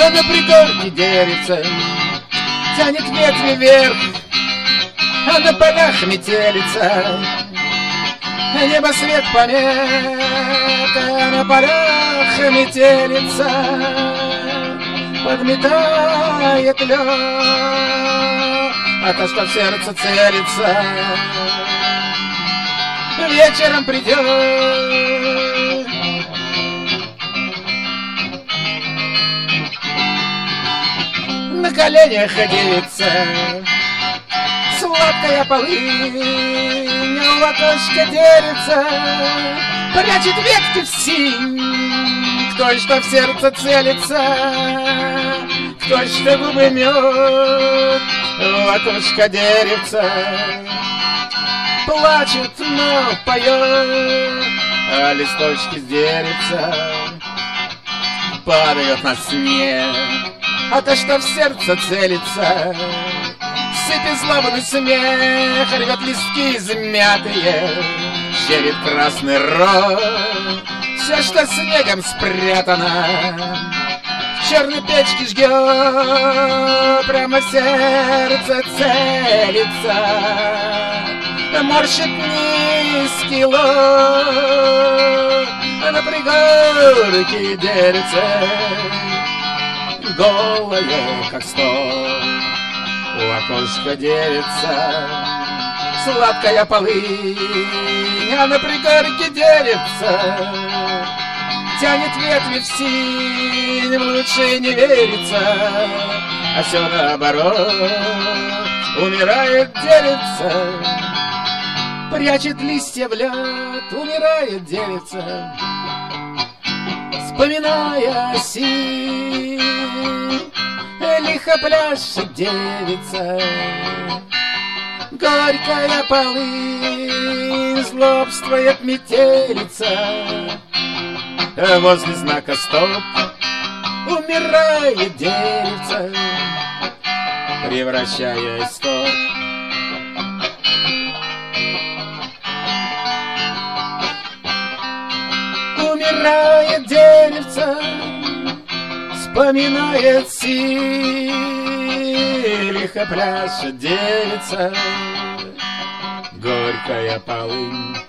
на пригорке деревце тянет ветви вверх, а на полях метелица, небосвет помета, на полях метелица подметает лед, а то, что в сердце целится, вечером придет. На коленях девица, сладкая полынь, в окошко дерется, прячет ветки в синь. Кто что в сердце целится, кто что губы мед, в окошко дерется, плачет, но поет, а листочки с деревца падают на снег. А то, что в сердце целится, сыпет злобный смех, рвет листки измятые, щерит красный рот. Все, что снегом спрятано, в черной печке жгет, прямо в сердце целится, морщит низкий лоб, а на пригорке дерется, голая, как стол, у окошка дерется, сладкая полынь, а на пригорке дерется, тянет ветви в синь, лучше не верится, а все наоборот, умирает деревца, прячет листья в лед, умирает деревца, вспоминая осень, лихо пляшет девица, горькая полынь, злобствует метелица, возле знака стоп умирает деревца, превращаясь в стоп. Умирает деревца, вспоминает силь, лихо пляшет девица, горькая полынь.